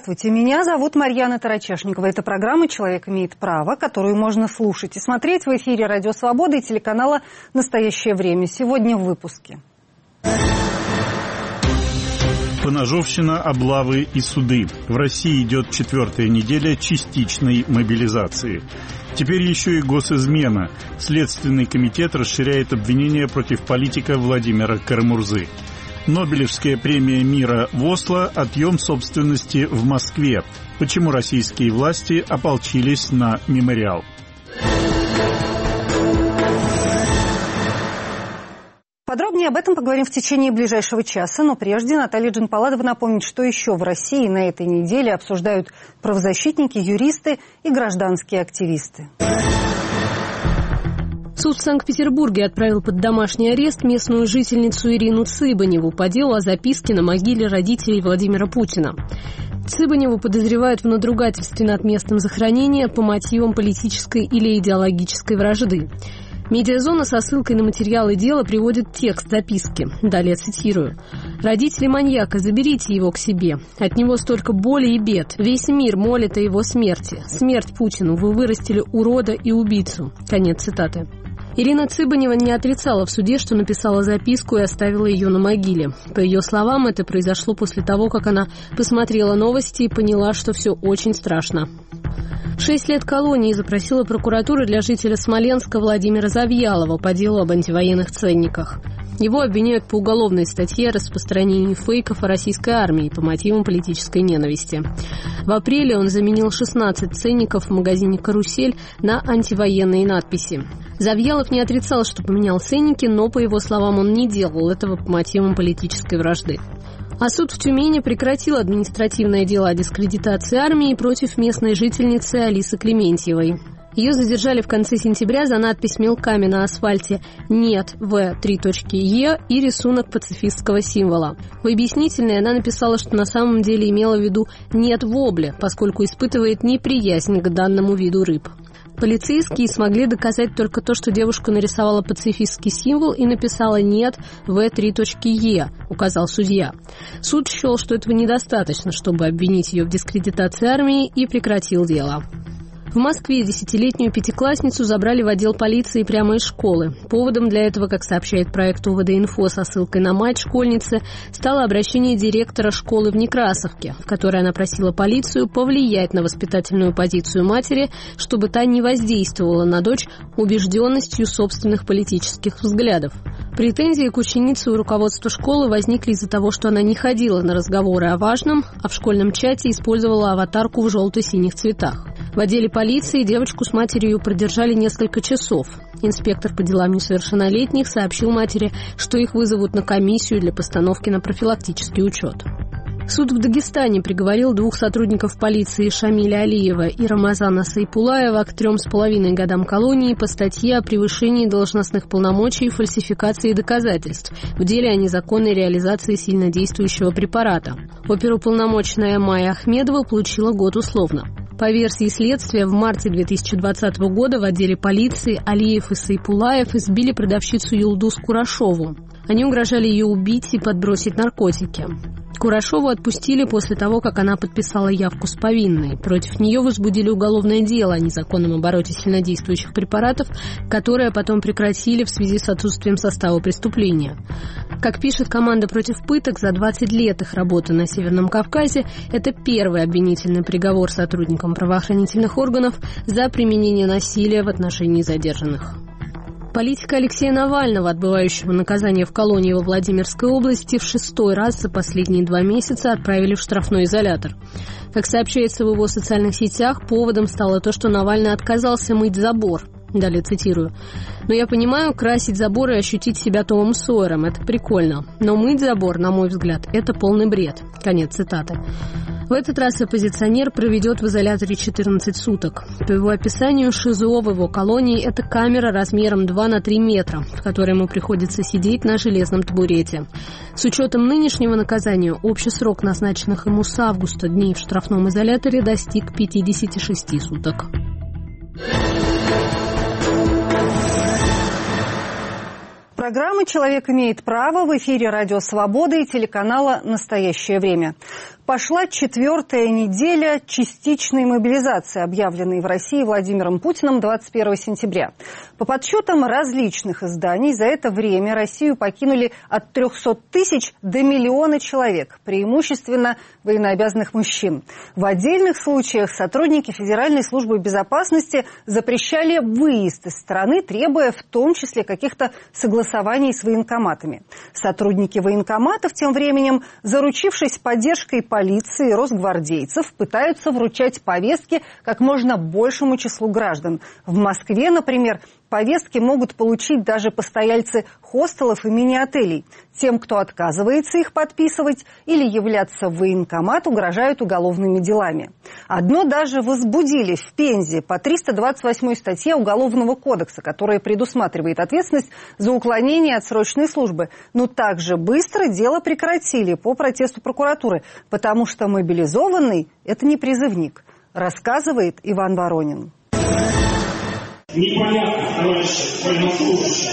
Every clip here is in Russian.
Здравствуйте, меня зовут Марьяна Тарачешникова. Это программа «Человек имеет право», которую можно слушать и смотреть в эфире «Радио Свобода» и телеканала «Настоящее время». Сегодня в выпуске. Поножовщина, облавы и суды. В России идет 4-я неделя частичной мобилизации. Теперь еще и госизмена. Следственный комитет расширяет обвинения против политика Владимира Карамурзы. Нобелевская премия мира в Осло, отъем собственности в Москве. Почему российские власти ополчились на мемориал? Подробнее об этом поговорим в течение ближайшего часа, но прежде Наталья Джанпаладова напомнит, что еще в России на этой неделе обсуждают правозащитники, юристы и гражданские активисты. Суд в Санкт-Петербурге отправил под домашний арест местную жительницу Ирину Цыбаневу по делу о записке на могиле родителей Владимира Путина. Цыбаневу подозревают в надругательстве над местом захоронения по мотивам политической или идеологической вражды. Медиазона со ссылкой на материалы дела приводит текст записки. Далее цитирую. «Родители маньяка, заберите его к себе. От него столько боли и бед. Весь мир молит о его смерти. Смерть Путину. Вы вырастили урода и убийцу». Конец цитаты. Ирина Цыбанева не отрицала в суде, что написала записку и оставила ее на могиле. По ее словам, это произошло после того, как она посмотрела новости и поняла, что все очень страшно. 6 лет колонии запросила прокуратура для жителя Смоленска Владимира Завьялова по делу об антивоенных ценниках. Его обвиняют по уголовной статье о распространении фейков о российской армии по мотивам политической ненависти. В апреле он заменил 16 ценников в магазине «Карусель» на антивоенные надписи. Завьялов не отрицал, что поменял ценники, но, по его словам, он не делал этого по мотивам политической вражды. А суд в Тюмени прекратил административное дело о дискредитации армии против местной жительницы Алисы Клементьевой. Ее задержали в конце сентября за надпись мелками на асфальте «Нет В3.Е» и рисунок пацифистского символа. В объяснительной она написала, что на самом деле имела в виду «Нет вобля», поскольку испытывает неприязнь к данному виду рыб. Полицейские смогли доказать только то, что девушка нарисовала пацифистский символ и написала «Нет В3.Е», указал судья. Суд счел, что этого недостаточно, чтобы обвинить ее в дискредитации армии, и прекратил дело. В Москве 10-летнюю пятиклассницу забрали в отдел полиции прямо из школы. Поводом для этого, как сообщает проект УВД-Инфо со ссылкой на мать школьницы, стало обращение директора школы в Некрасовке, в которой она просила полицию повлиять на воспитательную позицию матери, чтобы та не воздействовала на дочь убежденностью собственных политических взглядов. Претензии к ученице у руководства школы возникли из-за того, что она не ходила на разговоры о важном, а в школьном чате использовала аватарку в желто-синих цветах. В отделе полиции девочку с матерью продержали несколько часов. Инспектор по делам несовершеннолетних сообщил матери, что их вызовут на комиссию для постановки на профилактический учет. Суд в Дагестане приговорил 2 сотрудников полиции Шамиля Алиева и Рамазана Сайпулаева к 3,5 годам колонии по статье о превышении должностных полномочий и фальсификации доказательств в деле о незаконной реализации сильнодействующего препарата. Оперуполномоченная Майя Ахмедова получила год условно. По версии следствия, в марте 2020 года в отделе полиции Алиев и Сайпулаев избили продавщицу Юлдус Курашову. Они угрожали ее убить и подбросить наркотики. Курашову отпустили после того, как она подписала явку с повинной. Против нее возбудили уголовное дело о незаконном обороте сильнодействующих препаратов, которое потом прекратили в связи с отсутствием состава преступления. Как пишет команда против пыток, за 20 лет их работы на Северном Кавказе это первый обвинительный приговор сотрудникам правоохранительных органов за применение насилия в отношении задержанных. Политика Алексея Навального, отбывающего наказание в колонии во Владимирской области, в 6-й раз за последние 2 месяца отправили в штрафной изолятор. Как сообщается в его социальных сетях, поводом стало то, что Навальный отказался мыть забор. Далее цитирую. «Но я понимаю, красить забор и ощутить себя Томом Сойером – это прикольно. Но мыть забор, на мой взгляд, это полный бред». Конец цитаты. В этот раз оппозиционер проведет в изоляторе 14 суток. По его описанию, ШИЗО в его колонии – это камера размером 2 на 3 метра, в которой ему приходится сидеть на железном табурете. С учетом нынешнего наказания, общий срок назначенных ему с августа дней в штрафном изоляторе достиг 56 суток. Программа «Человек имеет право» в эфире «Радио Свобода» и телеканала «Настоящее время». Пошла 4-я неделя частичной мобилизации, объявленной в России Владимиром Путиным 21 сентября. По подсчетам различных изданий, за это время Россию покинули от 300 тысяч до 1 миллиона человек, преимущественно военнообязанных мужчин. В отдельных случаях сотрудники Федеральной службы безопасности запрещали выезд из страны, требуя в том числе каких-то согласований с военкоматами. Сотрудники военкоматов тем временем, заручившись поддержкой полиции и росгвардейцев, пытаются вручать повестки как можно большему числу граждан. В Москве, например, повестки могут получить даже постояльцы хостелов и мини-отелей. Тем, кто отказывается их подписывать или являться в военкомат, угрожают уголовными делами. Одно даже возбудили в Пензе по 328 статье Уголовного кодекса, которая предусматривает ответственность за уклонение от срочной службы. Но также быстро дело прекратили по протесту прокуратуры, потому что мобилизованный – это не призывник, рассказывает Иван Воронин. Непонятно, товарищи военнослужащие.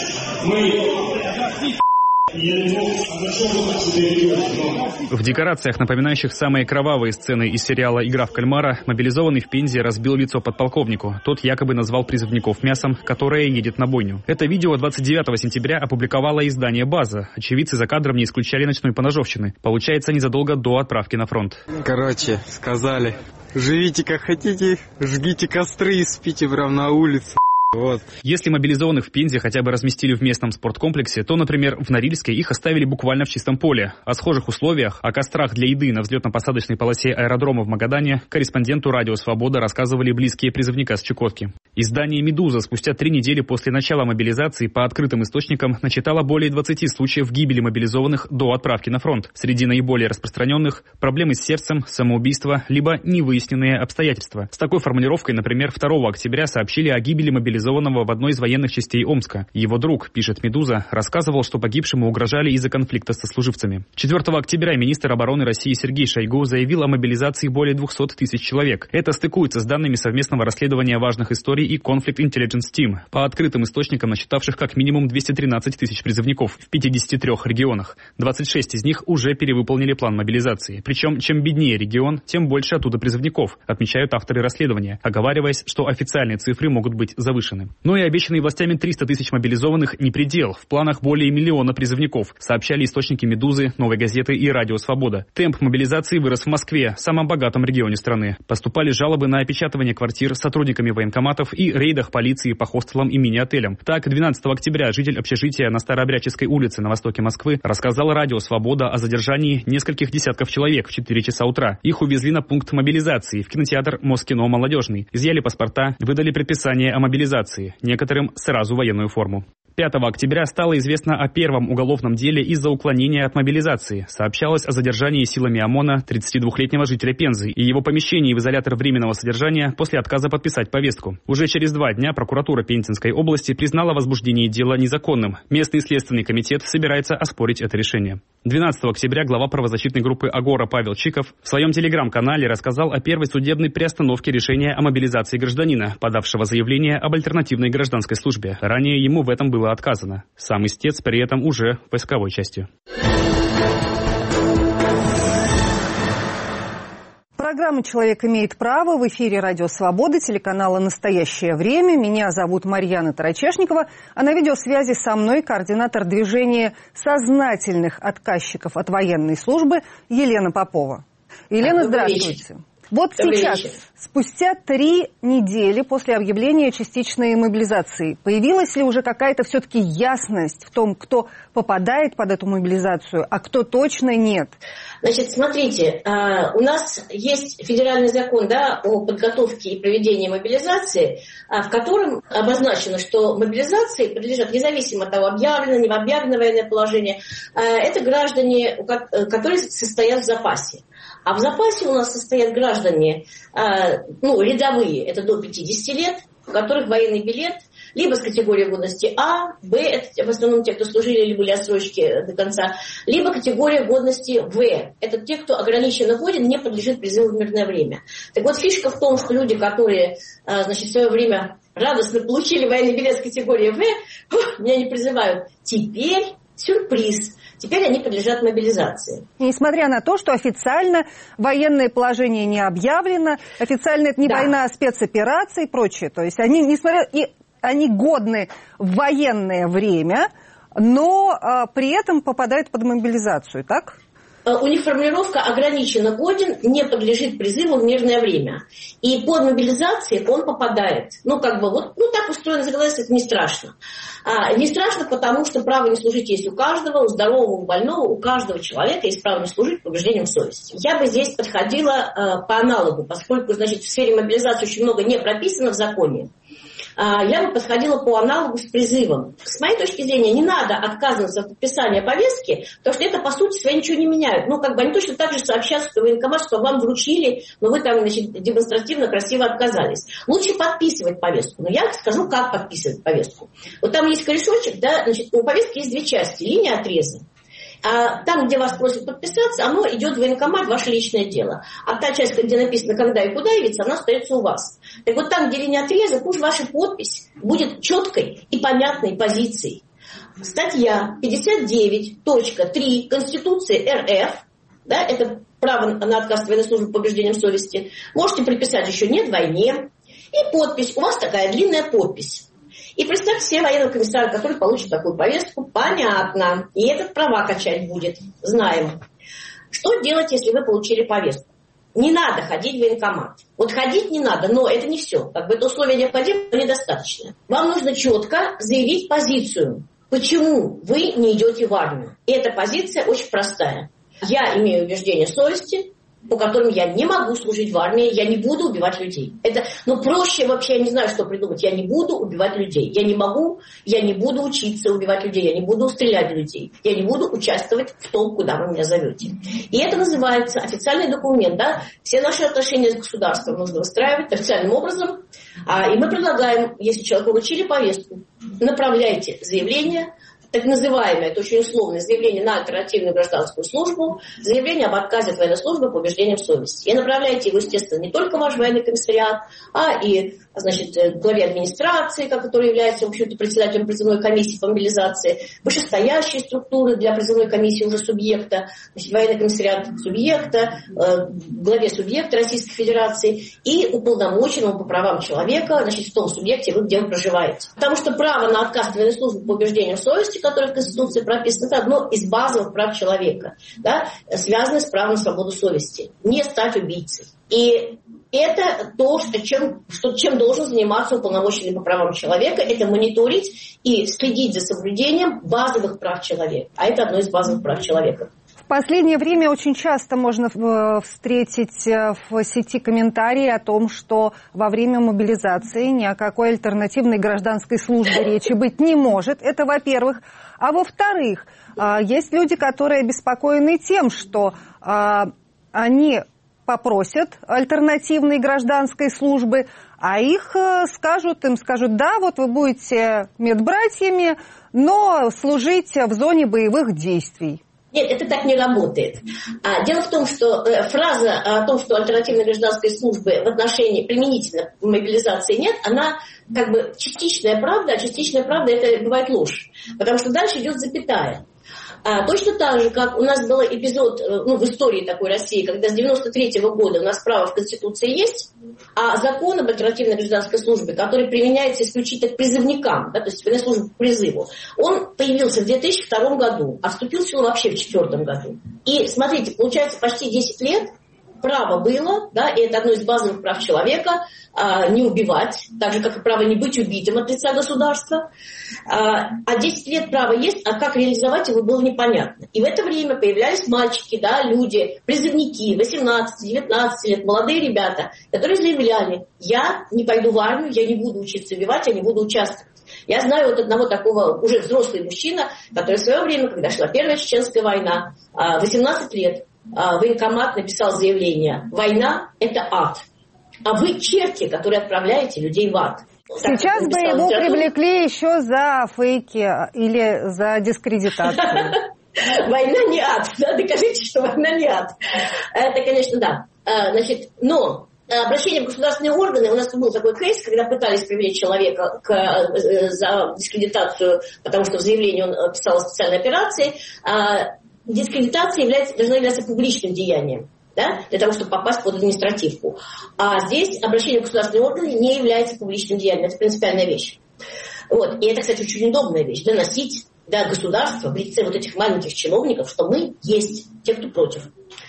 В декорациях, напоминающих самые кровавые сцены из сериала «Игра в кальмара», мобилизованный в Пензе разбил лицо подполковнику. Тот якобы назвал призывников мясом, которое едет на бойню. Это видео 29 сентября опубликовало издание «База». Очевидцы за кадром не исключали ночной поножовщины. Получается, незадолго до отправки на фронт. Короче, сказали, живите как хотите, жгите костры и спите прямо на улице. Вот. Если мобилизованных в Пензе хотя бы разместили в местном спорткомплексе, то, например, в Норильске их оставили буквально в чистом поле. О схожих условиях, о кострах для еды на взлетно-посадочной полосе аэродрома в Магадане корреспонденту «Радио Свобода» рассказывали близкие призывника с Чукотки. Издание «Медуза» спустя 3 недели после начала мобилизации по открытым источникам начитало более 20 случаев гибели мобилизованных до отправки на фронт. Среди наиболее распространенных – проблемы с сердцем, самоубийство, либо невыясненные обстоятельства. С такой формулировкой, например, 2 октября сообщили о гибели мобилизованного в одной из военных частей Омска. Его друг, пишет «Медуза», рассказывал, что погибшему угрожали из-за конфликта со служивцами. 4 октября министр обороны России Сергей Шойгу заявил о мобилизации более 200 тысяч человек. Это стыкуется с данными совместного расследования важных историй и Conflict Intelligence Team, по открытым источникам насчитавших как минимум 213 тысяч призывников в 53 регионах. 26 из них уже перевыполнили план мобилизации. Причем, чем беднее регион, тем больше оттуда призывников, отмечают авторы расследования, оговариваясь, что официальные цифры могут быть завышены. Но и обещанные властями 300 тысяч мобилизованных не предел. В планах более 1 миллиона призывников, сообщали источники «Медузы», «Новой газеты» и «Радио Свобода». Темп мобилизации вырос в Москве, самом богатом регионе страны. Поступали жалобы на опечатывание квартир сотрудниками военкоматов и рейдах полиции по хостелам и мини-отелям. Так, 12 октября житель общежития на Старообрядческой улице на востоке Москвы рассказал «Радио Свобода» о задержании нескольких десятков человек в 4 часа утра. Их увезли на пункт мобилизации в кинотеатр Москино «Молодежный». Изъяли паспорта, выдали предписание о мобилизации. Некоторым сразу военную форму. 5 октября стало известно о первом уголовном деле из-за уклонения от мобилизации. Сообщалось о задержании силами ОМОНа 32-летнего жителя Пензы и его помещении в изолятор временного содержания после отказа подписать повестку. Уже через 2 дня прокуратура Пензенской области признала возбуждение дела незаконным. Местный следственный комитет собирается оспорить это решение. 12 октября глава правозащитной группы «Агора» Павел Чиков в своем телеграм-канале рассказал о первой судебной приостановке решения о мобилизации гражданина, подавшего заявление об альтернативной гражданской службе. Ранее ему в этом было отказано. Сам истец при этом уже в войсковой части. Программа «Человек имеет право» в эфире «Радио Свобода», телеканала «Настоящее время». Меня зовут Марьяна Тарачешникова, а на видеосвязи со мной координатор движения сознательных отказчиков от военной службы Елена Попова. Елена, здравствуйте. Вот сейчас, спустя 3 недели после объявления частичной мобилизации, появилась ли уже какая-то все-таки ясность в том, кто попадает под эту мобилизацию, а кто точно нет? Значит, смотрите, у нас есть федеральный закон, да, о подготовке и проведении мобилизации, в котором обозначено, что мобилизации подлежат, независимо от того, объявлено, не объявлено военное положение, это граждане, которые состоят в запасе. А в запасе у нас состоят граждане, рядовые, это до 50 лет, у которых военный билет либо с категории годности А, Б, это в основном те, кто служили или были отсрочки до конца, либо категория годности В, это те, кто ограниченно годен, не подлежит призыву в мирное время. Так вот, фишка в том, что люди, которые, в свое время радостно получили военный билет с категории В, меня не призывают. Теперь Сюрприз. Теперь они подлежат мобилизации. Несмотря на то, что официально военное положение не объявлено, официально это не война, а спецоперации и прочее. То есть они годны в военное время, но при этом попадают под мобилизацию, так? У них формулировка «ограниченно годен», не подлежит призыву в мирное время. И под мобилизацией он попадает. Так устроено законодательство, это не страшно. Не страшно, потому что право не служить есть у каждого, у здорового, у больного, у каждого человека есть право не служить по убеждениям совести. Я бы здесь подходила по аналогу, поскольку, в сфере мобилизации очень много не прописано в законе. Я бы подходила по аналогу с призывом. С моей точки зрения, не надо отказываться от подписания повестки, потому что это, по сути своей, ничего не меняет. Они точно так же сообщат, что военкомат, что вам вручили, но вы там, демонстративно, красиво отказались. Лучше подписывать повестку. Но я скажу, как подписывать повестку. Вот там есть корешочек, у повестки есть две части. Линия отреза. А там, где вас просят подписаться, оно идет в военкомат, ваше личное дело. А та часть, где написано, когда и куда явиться, она остается у вас. Так вот там, где линия отреза, пусть ваша подпись будет четкой и понятной позицией. Статья 59.3 Конституции РФ, это право на отказ от военной службы по убеждениям совести, можете приписать еще «нет войне». И подпись, у вас такая длинная подпись. И представьте себе военного комиссара, который получит такую повестку, понятно. И этот права качать будет, знаем. Что делать, если вы получили повестку? Не надо ходить в военкомат. Вот ходить не надо, но это не все. Это условие необходимо, но недостаточно. Вам нужно четко заявить позицию, почему вы не идете в армию. И эта позиция очень простая. Я имею убеждение совести, по которым я не могу служить в армии, я не буду убивать людей. Проще вообще, я не знаю, что придумать. Я не буду убивать людей. Я не буду учиться убивать людей, я не буду стрелять в людей. Я не буду участвовать в том, куда вы меня зовете. И это называется официальный документ. Все наши отношения с государством нужно выстраивать официальным образом. И мы предлагаем, если человеку вручили повестку, направляйте заявление, так называемое, это очень условное, заявление на альтернативную гражданскую службу, заявление об отказе от военной службы по убеждениям совести. И направляете его, естественно, не только в ваш военный комиссариат, а и, главе администрации, который является, в общем-то, председателем призывной комиссии по мобилизации, вышестоящие структуры для призывной комиссии уже субъекта, военный комиссариат субъекта, главе субъекта Российской Федерации и уполномоченному по правам человека, в том субъекте, где вы проживаете. Потому что право на отказ от военной службы по убеждениям совести, которое в Конституции прописано, это одно из базовых прав человека, связанное с правом на свободу совести. Не стать убийцей. И это то, чем должен заниматься уполномоченный по правам человека, это мониторить и следить за соблюдением базовых прав человека. А это одно из базовых прав человека. В последнее время очень часто можно встретить в сети комментарии о том, что во время мобилизации ни о какой альтернативной гражданской службе речи быть не может. Это во-первых. А во-вторых, есть люди, которые обеспокоены тем, что они попросят альтернативной гражданской службы, а им скажут, да, вот вы будете медбратьями, но служить в зоне боевых действий. Нет, это так не работает. Дело в том, что фраза о том, что альтернативной гражданской службы в отношении применительно мобилизации нет, она частичная правда, а частичная правда это бывает ложь. Потому что дальше идет запятая. Точно так же, как у нас был эпизод в истории такой России, когда с 93-го года у нас право в Конституции есть, а закон об альтернативной гражданской службе, который применяется исключительно к призывникам, то есть военной службе по призыву, он появился в 2002 году, а вступил в силу вообще в 2004 году. И смотрите, получается почти 10 лет право было, и это одно из базовых прав человека, не убивать, так же, как и право не быть убитым от лица государства. А 10 лет права есть, а как реализовать его было непонятно. И в это время появлялись мальчики, люди, призывники, 18-19 лет, молодые ребята, которые заявляли: я не пойду в армию, я не буду учиться убивать, я не буду участвовать. Я знаю одного такого уже взрослый мужчина, который в свое время, когда шла Первая Чеченская война, 18 лет, военкомат написал заявление: война – это ад. А вы черти, которые отправляете людей в ад. Сейчас бы его привлекли еще за фейки или за дискредитацию. Война не ад. Докажите, что война не ад. Это, конечно, да. Но обращение в государственные органы, у нас был такой кейс, когда пытались привлечь человека за дискредитацию, потому что в заявлении он писал о специальной операции. Дискредитация должна являться публичным деянием, да, для того, чтобы попасть под административку. А здесь обращение в государственные органы не является публичным деянием. Это принципиальная вещь. Вот. И это, кстати, очень удобная вещь. Доносить до государства в лице вот этих маленьких чиновников, что мы есть те, кто против.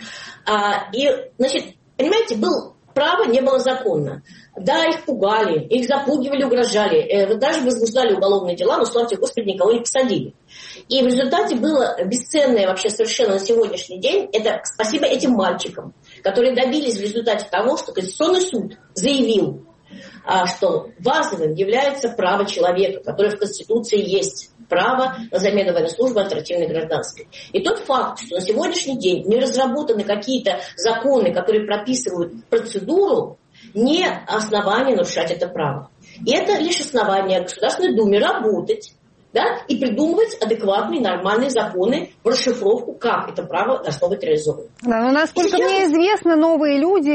И, значит, понимаете, был право, не было законно. Да, их пугали, их запугивали, угрожали, даже возбуждали уголовные дела, но, слава тебе, Господи, никого не посадили. И в результате было бесценное вообще совершенно на сегодняшний день, это спасибо этим мальчикам, которые добились в результате того, что Конституционный суд заявил, что базовым является право человека, которое в Конституции есть. Право на замену военной службы альтернативной гражданской. И тот факт, что на сегодняшний день не разработаны какие-то законы, которые прописывают процедуру, не основание нарушать это право. И это лишь основание Государственной Думе работать, да, и придумывать адекватные, нормальные законы в расшифровку, как это право должно быть реализовано. Да, но насколько мне известно, новые люди,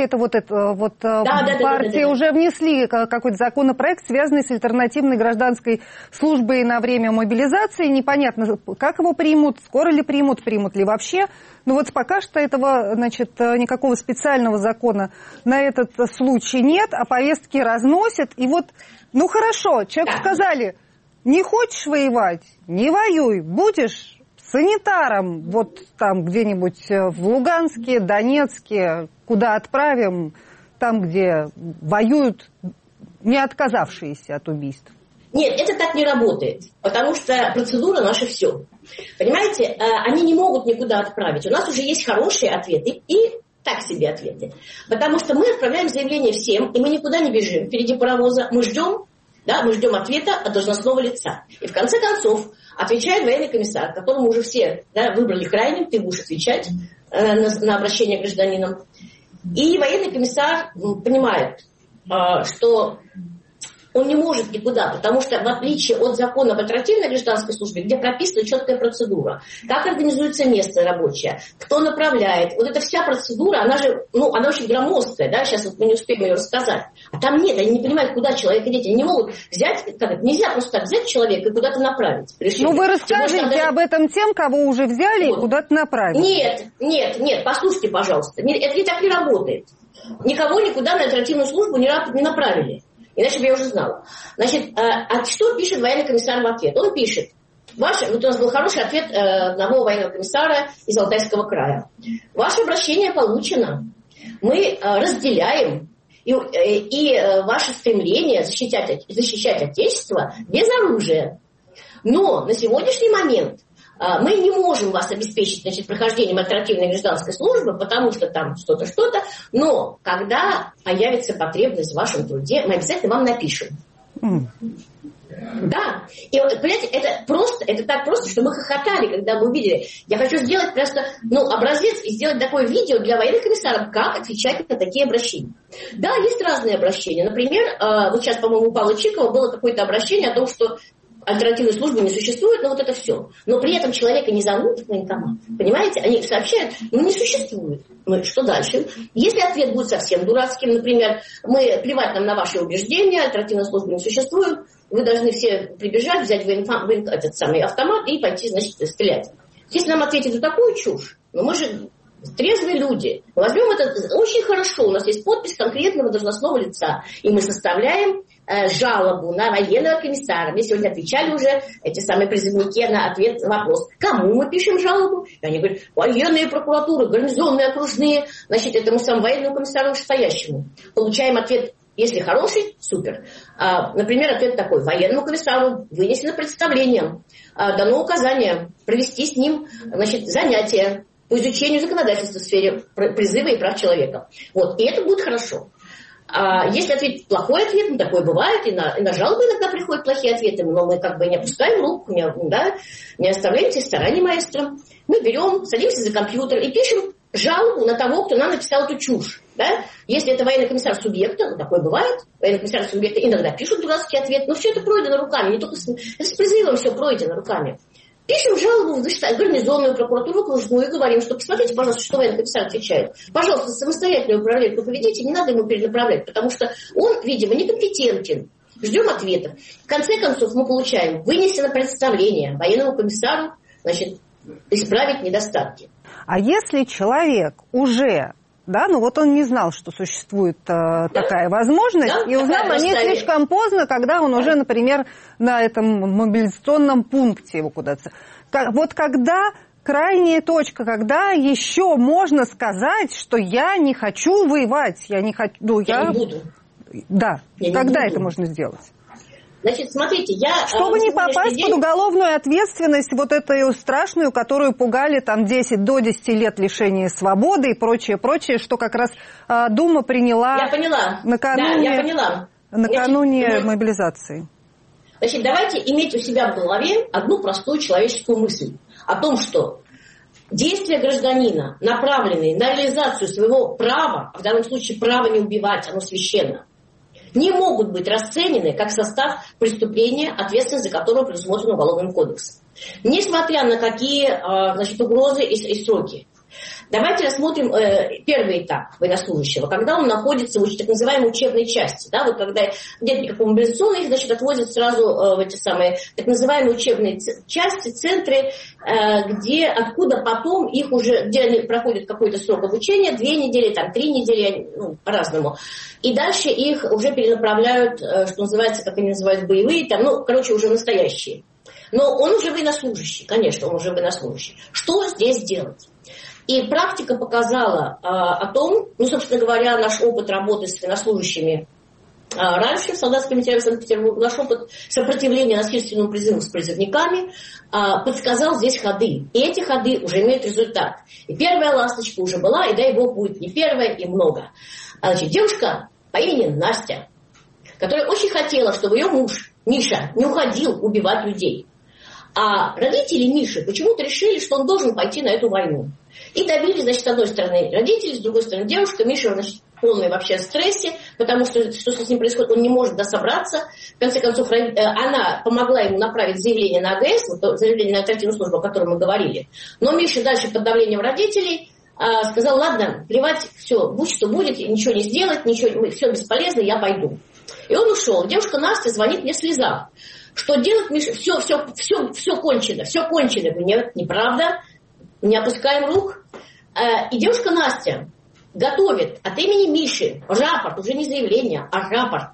партии уже внесли какой-то законопроект, связанный с альтернативной гражданской службой на время мобилизации. Непонятно, как его примут, скоро ли примут ли вообще. Но вот пока что этого, никакого специального закона на этот случай нет, а повестки разносят. И вот, хорошо, человеку сказали: не хочешь воевать, не воюй, будешь санитаром вот там где-нибудь в Луганске, Донецке, куда отправим, там, где воюют не отказавшиеся от убийств. Нет, это так не работает, потому что процедура наша все. Понимаете, они не могут никуда отправить. У нас уже есть хорошие ответы и так себе ответы. Потому что мы отправляем заявление всем, и мы никуда не бежим впереди паровоза, мы ждем ответа от должностного лица. И в конце концов отвечает военный комиссар, которому уже все выбрали крайним, ты будешь отвечать на обращение к гражданинам. И военный комиссар понимает, что он не может никуда, потому что в отличие от закона об альтернативной гражданской службе, где прописана четкая процедура, как организуется место рабочее, кто направляет, вот эта вся процедура, она очень громоздкая, да, сейчас мы не успеем ее рассказать. А там нет, они не понимают, куда человека деть, они не могут взять, нельзя просто так взять человека и куда-то направить. Вы расскажите об этом тем, кого уже взяли и куда-то направили. Нет, послушайте, пожалуйста, это так не работает. Никого никуда на альтернативную службу не направили. Иначе бы я уже знала. Значит, что пишет военный комиссар в ответ? Он пишет: у нас был хороший ответ одного военного комиссара из Алтайского края. Ваше обращение получено. Мы разделяем и ваше стремление защищать Отечество без оружия. Но на сегодняшний момент мы не можем вас обеспечить, прохождением альтернативной гражданской службы, потому что там что-то, но когда появится потребность в вашем труде, мы обязательно вам напишем. Да. И, понимаете, это так просто, что мы хохотали, когда мы увидели. Я хочу сделать просто образец и сделать такое видео для военных комиссаров, как отвечать на такие обращения. Да, есть разные обращения. Например, вот сейчас, по-моему, у Павла Чикова было какое-то обращение о том, что альтернативной службы не существует, но вот это все. Но при этом человека не зовут в военкомат. Понимаете? Они сообщают, не существует. Что дальше? Если ответ будет совсем дурацким, например, плевать нам на ваши убеждения, альтернативной службы не существует, вы должны все прибежать, взять этот самый автомат и пойти, стрелять. Если нам ответят на такую чушь, мы же трезвые люди. Возьмем это очень хорошо. У нас есть подпись конкретного должностного лица. И мы составляем жалобу на военного комиссара. Мне сегодня отвечали уже эти самые призывники на ответ на вопрос. Кому мы пишем жалобу? И они говорят: военные прокуратуры, гарнизонные, окружные. Этому самому военному комиссару вышестоящему. Получаем ответ: если хороший, супер. Например, ответ такой: военному комиссару вынесено представление, дано указание провести с ним занятия по изучению законодательства в сфере призыва и прав человека. И это будет хорошо. Если ответить плохой ответ, такое бывает, и на жалобы иногда приходят плохие ответы, но мы не опускаем рук, не оставляем те старания маэстро. Мы берем, садимся за компьютер и пишем жалобу на того, кто нам написал эту чушь. Да? Если это военный комиссар субъекта, такое бывает, военный комиссар субъекта иногда пишут дурацкий ответ, но все это пройдено руками, не только это с призывом все пройдено руками. Пишем жалобу в гарнизонную прокуратуру, окружную, и говорим, что посмотрите, пожалуйста, что военный комиссар отвечает. Пожалуйста, самостоятельную проверку поведите, не надо ему перенаправлять, потому что он, видимо, некомпетентен. Ждем ответов. В конце концов, мы получаем вынесено представление военному комиссару, значит, исправить недостатки. А если человек уже... Да, ну вот он не знал, что существует такая возможность, и узнал о ней слишком поздно, когда он уже, например, на этом мобилизационном пункте его куда-то... Вот когда крайняя точка, когда еще можно сказать, что я не хочу воевать, я не хочу... Ну, я не буду. Да, я когда это можно сделать? Значит, смотрите, чтобы не попасть под уголовную ответственность, вот эту страшную, которую пугали там 10 до 10 лет лишения свободы и прочее, что как раз Дума приняла накануне мобилизации. Значит, давайте иметь у себя в голове одну простую человеческую мысль о том, что действия гражданина, направленные на реализацию своего права, а в данном случае право не убивать, оно священно, не могут быть расценены как состав преступления, ответственность за которое предусмотрена Уголовным кодексом. Несмотря на какие, значит, угрозы и сроки. Давайте рассмотрим первый этап военнослужащего, когда он находится в так называемой учебной части. Да, вот когда нет никакого мобилизационного, их, значит, отвозят сразу в эти самые так называемые учебные части, центры, откуда потом их уже, где они проходят какой-то срок обучения, 2 недели, там, 3 недели, ну, по-разному. И дальше их уже перенаправляют, что называется, как они называют, боевые, там, ну, короче, уже настоящие. Но он уже военнослужащий, конечно, он уже военнослужащий. Что здесь делать? И практика показала о том, ну, собственно говоря, наш опыт работы с военнослужащими раньше в солдатском комитете Санкт-Петербурга, наш опыт сопротивления насильственному призыву с призывниками подсказал здесь ходы. И эти ходы уже имеют результат. И первая ласточка уже была, и дай бог будет не первая, и много. Значит, девушка по имени Настя, которая очень хотела, чтобы ее муж Миша не уходил убивать людей. А родители Миши почему-то решили, что он должен пойти на эту войну. И добились, значит, с одной стороны родители, с другой стороны девушка. Миша, значит, полный вообще в стрессе, потому что с ним происходит, он не может собраться. В конце концов, она помогла ему направить заявление на АГС, вот, заявление на оперативную службу, о котором мы говорили. Но Миша дальше под давлением родителей сказал: ладно, плевать, все, будь что будет, ничего не сделать, ничего, все бесполезно, я пойду. И он ушел. Девушка Настя звонит мне в слезах. Что делать, Миша? Все кончено, все кончено. Нет, неправда, не опускаем рук. И девушка Настя готовит от имени Миши рапорт, уже не заявление, а рапорт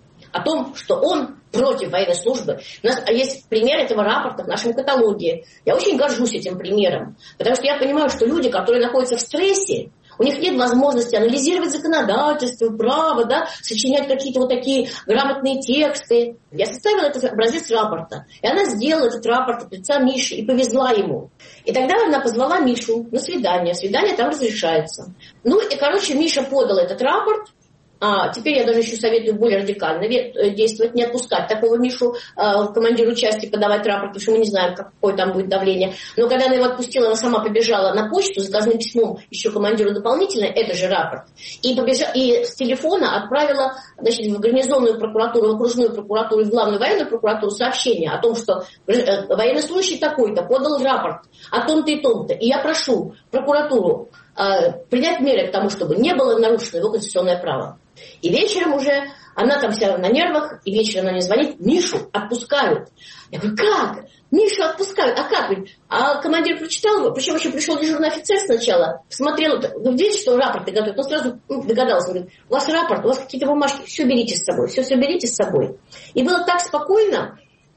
о том, что он против военной службы. У нас есть пример этого рапорта в нашем каталоге. Я очень горжусь этим примером, потому что я понимаю, что люди, которые находятся в стрессе, у них нет возможности анализировать законодательство, право, да, сочинять какие-то вот такие грамотные тексты. Я составила этот образец рапорта. И она сделала этот рапорт от лица Миши и повезла ему. И тогда она позвала Мишу на свидание. Свидание там разрешается. Ну и, короче, Миша подал этот рапорт. Теперь я даже еще советую более радикально действовать, не отпускать такого Мишу командиру части подавать рапорт, потому что мы не знаем, какое там будет давление. Но когда она его отпустила, она сама побежала на почту с заказным письмом еще командиру дополнительно, это же рапорт. И с телефона отправила, значит, в гарнизонную прокуратуру, в окружную прокуратуру и в главную военную прокуратуру сообщение о том, что военнослужащий такой-то подал рапорт о том-то и том-то. И я прошу прокуратуру принять меры к тому, чтобы не было нарушено его конституционное право. И вечером уже, она там вся на нервах, и вечером она мне звонит: Мишу отпускают. Я говорю: как? Мишу отпускают? А как? А командир прочитал, причем еще пришел дежурный офицер сначала, посмотрел, видите, что рапорты готовят. Он сразу догадался, он говорит: у вас рапорт, у вас какие-то бумажки, все берите с собой, все берите с собой. И было так спокойно.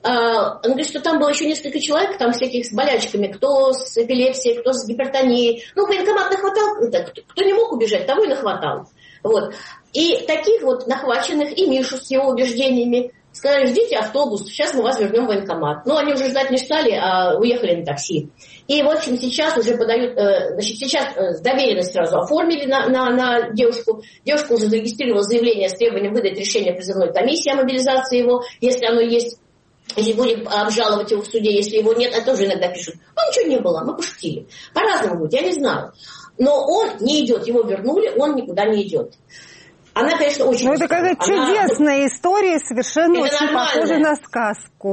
Он говорит, что там было еще несколько человек, там всяких с болячками, кто с эпилепсией, кто с гипертонией. Ну, военкомат нахватал, кто не мог убежать, того и нахватал. Вот. И таких вот нахваченных, и Мишу с его убеждениями, сказали: ждите автобус, сейчас мы вас вернем в военкомат. Ну, они уже ждать не стали, а уехали на такси. И, в общем, сейчас уже подают, значит, сейчас доверенность сразу оформили на девушку. Девушка уже зарегистрировала заявление с требованием выдать решение призывной комиссии о мобилизации его, если оно есть. Если будем обжаловать его в суде, если его нет, это тоже иногда пишут: ну, ничего не было, мы пошутили. По-разному будет, я не знаю. Но он не идет, его вернули, он никуда не идет. Она, конечно, очень... Ну, это какая-то чудесная история, совершенно это очень похожа на сказку.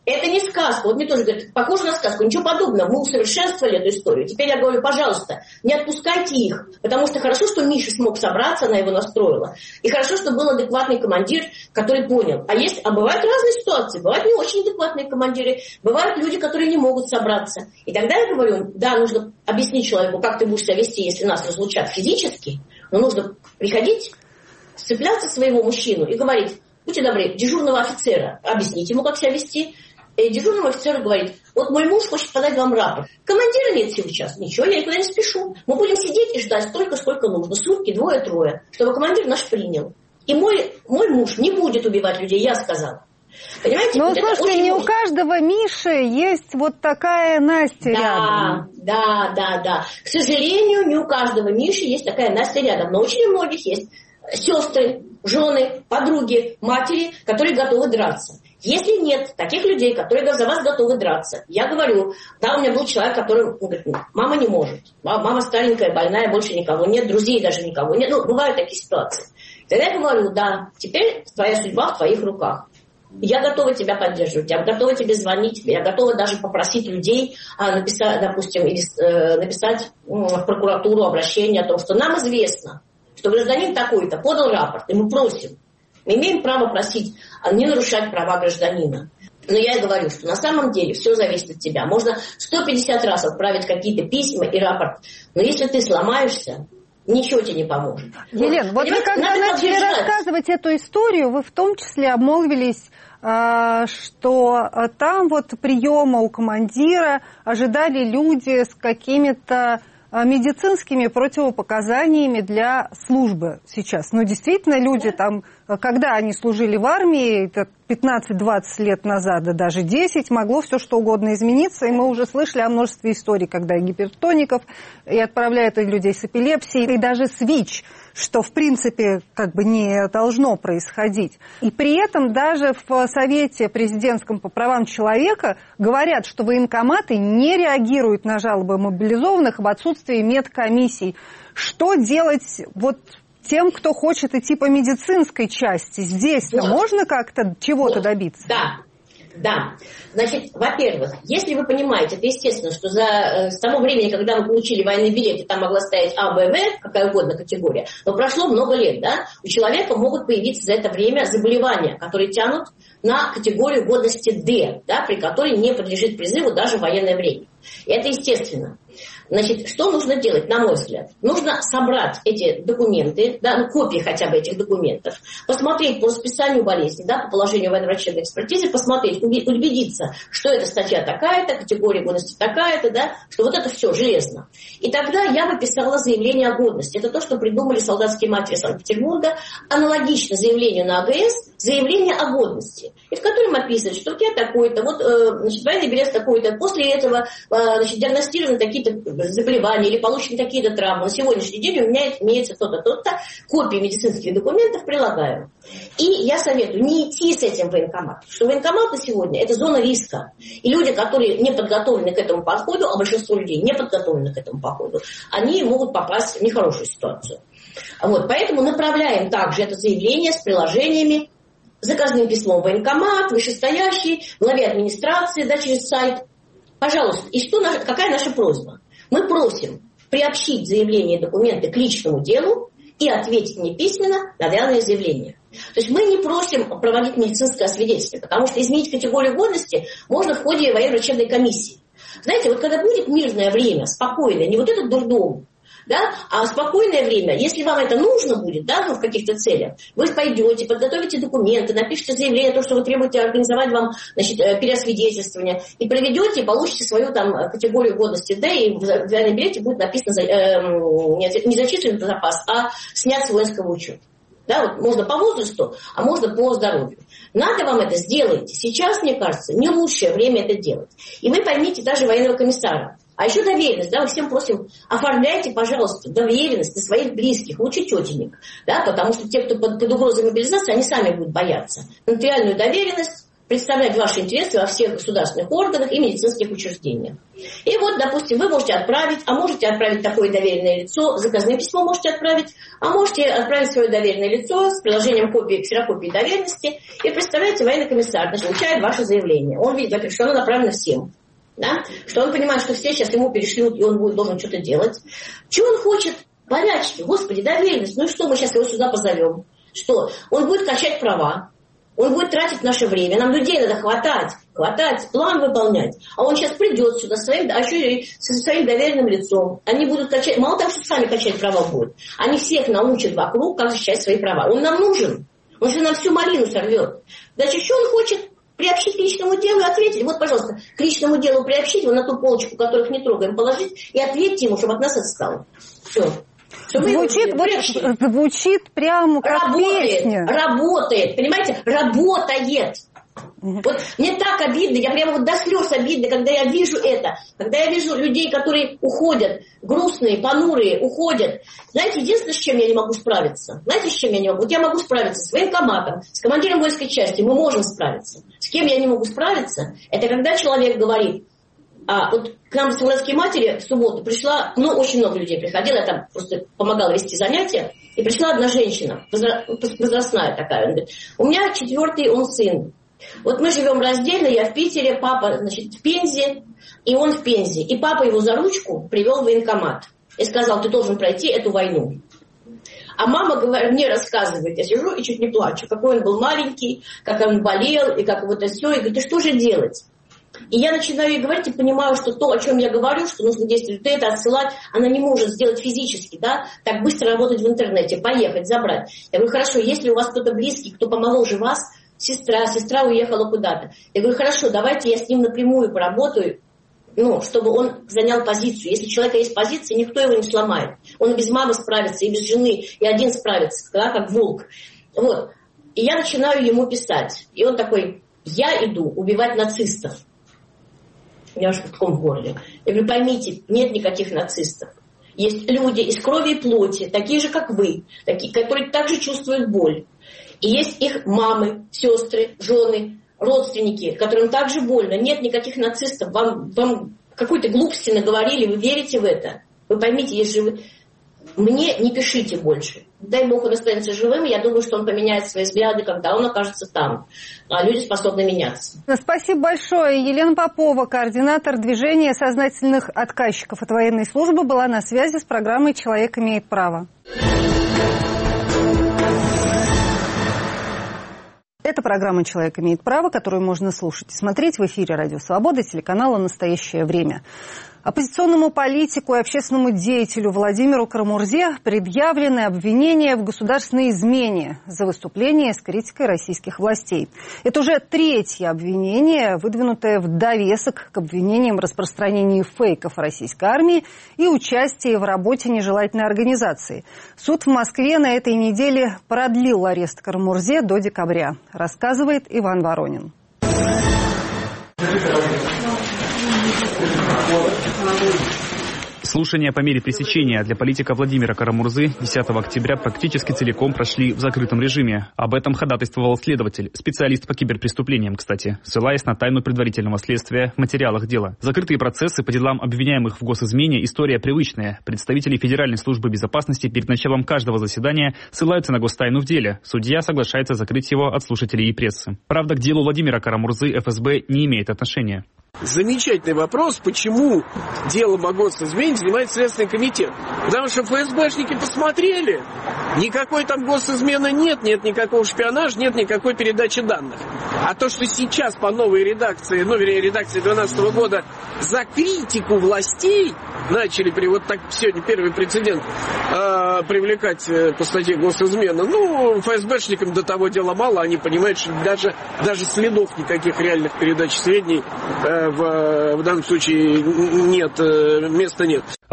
Это не сказка. Вот мне тоже говорят, похоже на сказку. Ничего подобного. Мы усовершенствовали эту историю. Теперь я говорю, пожалуйста, не отпускайте их. Потому что хорошо, что Миша смог собраться, она его настроила. И хорошо, что был адекватный командир, который понял. А бывают разные ситуации. Бывают не очень адекватные командиры. Бывают люди, которые не могут собраться. И тогда я говорю, да, нужно объяснить человеку, как ты будешь себя вести, если нас разлучат физически. Но нужно приходить, сцепляться своего мужчину и говорить, будьте добры, дежурного офицера, объясните ему, как себя вести. И дежурному офицеру говорит, вот мой муж хочет подать вам рапорт. Командира нет сейчас, ничего, я никуда не спешу. Мы будем сидеть и ждать столько, сколько нужно, сутки, 2-3, чтобы командир наш принял. И мой муж не будет убивать людей, я сказала. Понимаете? Но, вот слушайте, не у каждого Миши есть вот такая Настя рядом. Да. К сожалению, не у каждого Миши есть такая Настя рядом. Но очень у многих есть сестры, жены, подруги, матери, которые готовы драться. Если нет таких людей, которые за вас готовы драться, я говорю, да, у меня был человек, который говорит, мама не может, мама старенькая, больная, больше никого нет, друзей даже никого нет, бывают такие ситуации. Тогда я говорю, да, теперь твоя судьба в твоих руках. Я готова тебя поддерживать, я готова тебе звонить, я готова даже попросить людей написать, допустим, или написать в прокуратуру обращение о том, что нам известно, что гражданин такой-то подал рапорт, и мы просим. Мы имеем право просить не нарушать права гражданина. Но я и говорю, что на самом деле все зависит от тебя. Можно 150 раз отправить какие-то письма и рапорт, но если ты сломаешься, ничего тебе не поможет. Елена, вот вы когда начали рассказывать эту историю, вы в том числе обмолвились, что там вот приема у командира ожидали люди с какими-то медицинскими противопоказаниями для службы сейчас. Но действительно люди там, когда они служили в армии, это 15-20 лет назад, да даже 10, могло все что угодно измениться. И мы уже слышали о множестве историй, когда и гипертоников, и отправляют людей с эпилепсией, и даже с ВИЧ, что в принципе как бы не должно происходить. И при этом даже в Совете президентском по правам человека говорят, что военкоматы не реагируют на жалобы мобилизованных в отсутствии медкомиссий. Что делать вот тем, кто хочет идти по медицинской части? Здесь-то можно как-то чего-то добиться? Да. Значит, во-первых, если вы понимаете, это естественно, что с того времени, когда вы получили военный билет, там могла стоять А, Б, В, какая угодно категория, но прошло много лет, да, у человека могут появиться за это время заболевания, которые тянут на категорию годности Д, да, при которой не подлежит призыву даже в военное время. И это естественно. Значит, что нужно делать, на мой взгляд? Нужно собрать эти документы, да, копии хотя бы этих документов, посмотреть по расписанию болезни, да, по положению военно-врачебной экспертизы, посмотреть, убедиться, что эта статья такая-то, категория годности такая-то, да, что вот это все железно. И тогда я бы писала заявление о годности. Это то, что придумали солдатские матери Санкт-Петербурга, аналогично заявлению на АГС, заявление о годности, и в котором описывают, что у тебя такой-то, вот, значит, военный билет такой-то, после этого, значит, диагностированы такие-то заболевания или получены такие-то травмы. На сегодняшний день у меня имеется то-то, то-то, копии медицинских документов прилагаю. И я советую не идти с этим в военкомат, потому что военкомат на сегодня это зона риска. И люди, которые не подготовлены к этому подходу, а большинство людей не подготовлены к этому подходу, они могут попасть в нехорошую ситуацию. Вот, поэтому направляем также это заявление с приложениями, заказным письмом в военкомат, вышестоящий, главе администрации, да, через сайт. Пожалуйста, и какая наша просьба? Мы просим приобщить заявление и документы к личному делу и ответить мне письменно на данное заявление. То есть мы не просим проводить медицинское освидетельствование, потому что изменить категорию годности можно в ходе военно-врачебной комиссии. Знаете, вот когда будет мирное время, спокойное, не вот этот дурдом, да, а спокойное время, если вам это нужно будет, да, в каких-то целях, вы пойдете, подготовите документы, напишите заявление, то, что вы требуете организовать вам, значит, переосвидетельствование, и проведете, и получите свою там категорию годности Д, и в военном билете будет написано не зачислен в запас, а снят с воинского учета. Да, вот можно по возрасту, а можно по здоровью. Надо вам это сделать. Сейчас, мне кажется, не лучшее время это делать. И вы поймите даже военного комиссара. А еще доверенность, да, мы всем просим, оформляйте, пожалуйста, доверенность на своих близких, лучше тетенек, да, потому что те, кто под угрозой мобилизации, они сами будут бояться. Нотариальную доверенность, представлять ваши интересы во всех государственных органах и медицинских учреждениях. И вот, допустим, вы можете отправить, а можете отправить такое доверенное лицо, заказное письмо можете отправить, а можете отправить свое доверенное лицо с приложением ксерокопии доверенности, и представляете, военный комиссар получает ваше заявление. Он видит, во-первых, что оно направлено всем, да? Что он понимает, что все сейчас ему перешлют, и он должен что-то делать. Чего он хочет? Болячки, господи, доверенность, ну и что, мы сейчас его сюда позовем? Что? Он будет качать права. Он будет тратить наше время. Нам людей надо хватать, план выполнять. А он сейчас придет сюда еще и со своим доверенным лицом. Они будут качать, мало того, что сами качать права будут. Они всех научат вокруг, как защищать свои права. Он нам нужен. Он же нам всю малину сорвет. Значит, что он хочет? Приобщить к личному делу и ответить. Вот, пожалуйста, к личному делу приобщить, его на ту полочку, которых не трогаем, положить, и ответьте ему, чтобы от нас отстал. Все. Звучит прямо как песня. Работает, понимаете? Работает. Вот мне так обидно, я прямо вот до слез обидно, когда я вижу это. Когда я вижу людей, которые уходят, грустные, понурые, уходят. Знаете, единственное, с чем я не могу справиться. Знаете, с чем я не могу? Вот я могу справиться с военкоматом, с командиром воинской части, мы можем справиться. С кем я не могу справиться, это когда человек говорит, вот к нам в Соловецкие матери в субботу пришла, очень много людей приходило, я там просто помогала вести занятия, и пришла одна женщина, возрастная такая, она говорит, у меня 4-й он сын. Вот мы живем раздельно, я в Питере, папа, в Пензе, и он в Пензе. И папа его за ручку привел в военкомат и сказал, ты должен пройти эту войну. А мама мне рассказывает, я сижу и чуть не плачу, какой он был маленький, как он болел, и как вот это все, и говорит, и что же делать? И я начинаю ей говорить и понимаю, что то, о чем я говорю, что нужно действовать, это отсылать, она не может сделать физически, да, так быстро работать в интернете, поехать, забрать. Я говорю, хорошо, если у вас кто-то близкий, кто помоложе вас, сестра уехала куда-то. Я говорю, хорошо, давайте я с ним напрямую поработаю, чтобы он занял позицию. Если у человека есть позиция, никто его не сломает. Он и без мамы справится, и без жены, и один справится, да, как волк. Вот. И я начинаю ему писать. И он такой, я иду убивать нацистов. У меня аж ком в горле. Я говорю, поймите, нет никаких нацистов. Есть люди из крови и плоти, такие же, как вы, такие, которые также чувствуют боль. И есть их мамы, сестры, жены, родственники, которым также больно. Нет никаких нацистов. Вам какой-то глупости наговорили, вы верите в это. Вы поймите, есть живы. Мне не пишите больше. Дай Бог, он останется живым. Я думаю, что он поменяет свои взгляды, когда он окажется там. А люди способны меняться. Спасибо большое. Елена Попова, координатор движения сознательных отказчиков от военной службы, была на связи с программой «Человек имеет право». Это программа «Человек имеет право», которую можно слушать и смотреть в эфире «Радио Свобода» телеканала «Настоящее время». Оппозиционному политику и общественному деятелю Владимиру Карамурзе предъявлены обвинения в государственной измене за выступление с критикой российских властей. Это уже 3-е обвинение, выдвинутое в довесок к обвинениям в распространении фейков российской армии и участии в работе нежелательной организации. Суд в Москве на этой неделе продлил арест Карамурзе до декабря, рассказывает Иван Воронин. Слушания по мере пресечения для политика Владимира Карамурзы 10 октября практически целиком прошли в закрытом режиме. Об этом ходатайствовал следователь, специалист по киберпреступлениям, кстати, ссылаясь на тайну предварительного следствия в материалах дела. Закрытые процессы по делам обвиняемых в госизмене – история привычная. Представители Федеральной службы безопасности перед началом каждого заседания ссылаются на гостайну в деле. Судья соглашается закрыть его от слушателей и прессы. Правда, к делу Владимира Карамурзы ФСБ не имеет отношения. Замечательный вопрос, почему делом о госизмене занимается Следственный комитет. Потому что ФСБшники посмотрели, никакой там госизмены нет никакого шпионажа, нет никакой передачи данных. А то, что сейчас по новой редакции, редакции 2012 года за критику властей начали, вот так сегодня первый прецедент, привлекать по статье госизмена, ФСБшникам до того дела мало, они понимают, что даже следов никаких реальных передач сведений в данном случае нет, места нет.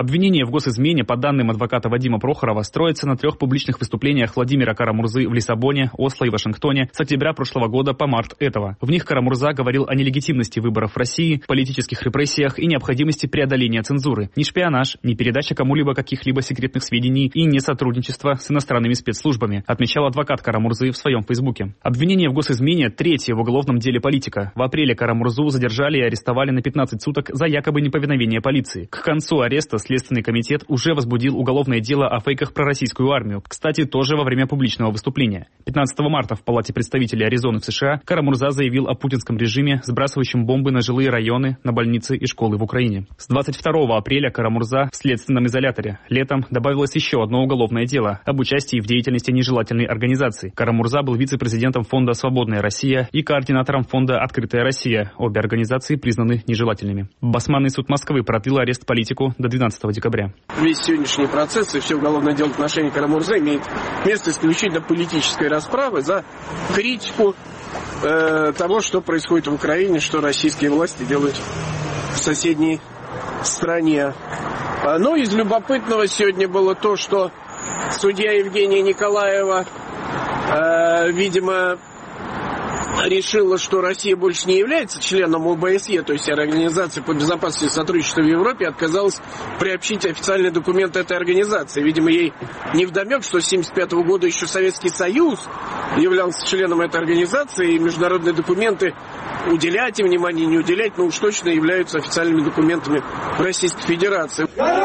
Обвинение в госизмене, по данным адвоката Вадима Прохорова, строится на 3 публичных выступлениях Владимира Кара-Мурзы в Лиссабоне, Осло и Вашингтоне с октября прошлого года по март этого. В них Кара-Мурза говорил о нелегитимности выборов в России, политических репрессиях и необходимости преодоления цензуры. Ни шпионаж, ни передача кому-либо каких-либо секретных сведений и не сотрудничество с иностранными спецслужбами, отмечал адвокат Кара-Мурзы в своем фейсбуке. Обвинение в госизмене – 3-е в уголовном деле политика. В апреле Кара-Мурзу задержали и арестовали на 15 суток за якобы неповиновение полиции. К концу ареста Следственный комитет уже возбудил уголовное дело о фейках про российскую армию. Кстати, тоже во время публичного выступления. 15 марта в Палате представителей Аризоны в США Кара-Мурза заявил о путинском режиме, сбрасывающем бомбы на жилые районы, на больницы и школы в Украине. С 22 апреля Кара-Мурза в следственном изоляторе. Летом добавилось еще одно уголовное дело об участии в деятельности нежелательной организации. Кара-Мурза был вице-президентом фонда «Свободная Россия» и координатором фонда «Открытая Россия». Обе организации признаны нежелательными. Басманный суд Москвы продлил арест политику до 12 декабря. Весь сегодняшний процесс и все уголовное дело в отношении Кара-Мурзы имеет место исключительно политической расправы за критику того, что происходит в Украине, что российские власти делают в соседней стране. Но из любопытного сегодня было то, что судья Евгения Николаева, видимо, решила, что Россия больше не является членом ОБСЕ, то есть Организации по безопасности и сотрудничеству в Европе, отказалась приобщить официальные документы этой организации. Видимо, ей невдомек, что с 1975 года еще Советский Союз являлся членом этой организации, и международные документы уделять им внимание, не уделять, но уж точно являются официальными документами Российской Федерации.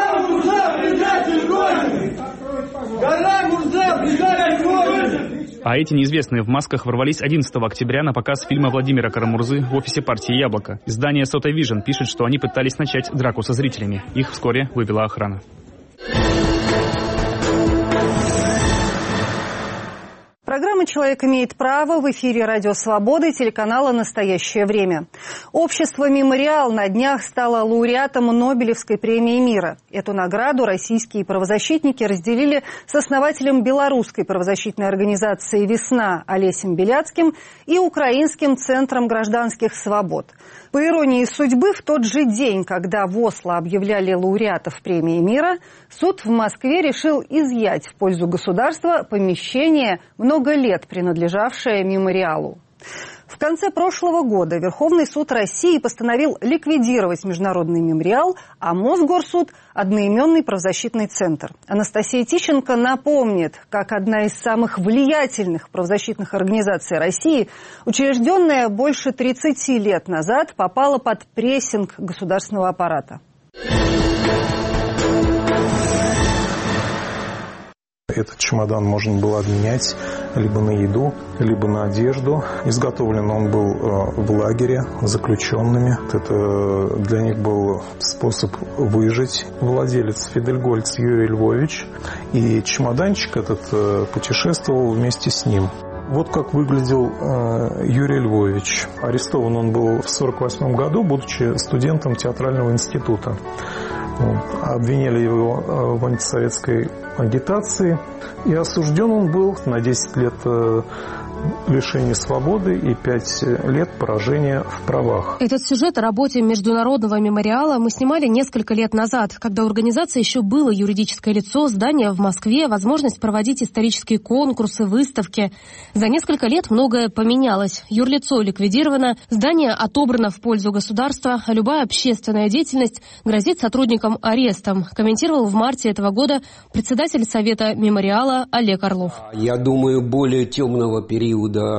А эти неизвестные в масках ворвались 11 октября на показ фильма Владимира Кара-Мурзы в офисе партии «Яблоко». Издание «Сота Вижн» пишет, что они пытались начать драку со зрителями. Их вскоре вывела охрана. Программа «Человек имеет право» в эфире «Радио Свобода» и телеканала «Настоящее время». Общество «Мемориал» на днях стало лауреатом Нобелевской премии мира. Эту награду российские правозащитники разделили с основателем белорусской правозащитной организации «Весна» Олесем Беляцким и Украинским центром гражданских свобод. По иронии судьбы, в тот же день, когда в Осло объявляли лауреатов премии мира, суд в Москве решил изъять в пользу государства помещение, много лет принадлежавшее «Мемориалу». В конце прошлого года Верховный суд России постановил ликвидировать Международный мемориал, а Мосгорсуд – одноименный правозащитный центр. Анастасия Тищенко напомнит, как одна из самых влиятельных правозащитных организаций России, учрежденная больше 30 лет назад, попала под прессинг государственного аппарата. Этот чемодан можно было обменять либо на еду, либо на одежду. Изготовлен он был в лагере заключенными. Это для них был способ выжить. Владелец Фидельгольц Юрий Львович. И чемоданчик этот путешествовал вместе с ним. Вот как выглядел Юрий Львович. Арестован он был в 1948 году, будучи студентом театрального института. Обвинили его в антисоветской агитации. И осужден он был на 10 лет лишения свободы и 5 лет поражения в правах. Этот сюжет о работе Международного мемориала мы снимали несколько лет назад, когда у организации еще было юридическое лицо, здание в Москве, возможность проводить исторические конкурсы, выставки. За несколько лет многое поменялось. Юрлицо ликвидировано, здание отобрано в пользу государства, а любая общественная деятельность грозит сотрудникам арестом, комментировал в марте этого года председатель Совета мемориала Олег Орлов. Я думаю, более темного периода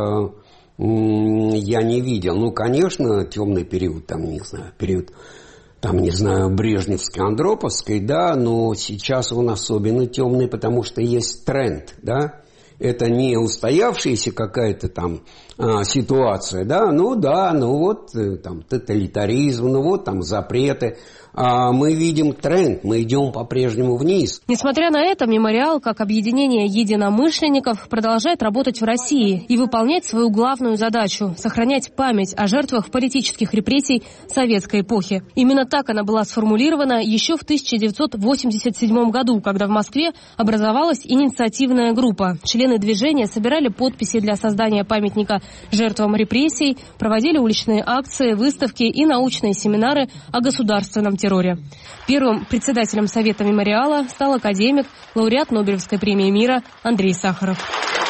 я не видел. Ну, конечно, темный период, период Брежневской, Андроповской, да, но сейчас он особенно темный, потому что есть тренд, да. Это не устоявшаяся какая-то там ситуация, да, там тоталитаризм, там запреты. Мы видим тренд, мы идем по-прежнему вниз. Несмотря на это, мемориал, как объединение единомышленников, продолжает работать в России и выполнять свою главную задачу – сохранять память о жертвах политических репрессий советской эпохи. Именно так она была сформулирована еще в 1987 году, когда в Москве образовалась инициативная группа. Члены движения собирали подписи для создания памятника жертвам репрессий, проводили уличные акции, выставки и научные семинары о государственном терроризме. терроре. Первым председателем Совета мемориала стал академик, лауреат Нобелевской премии мира Андрей Сахаров.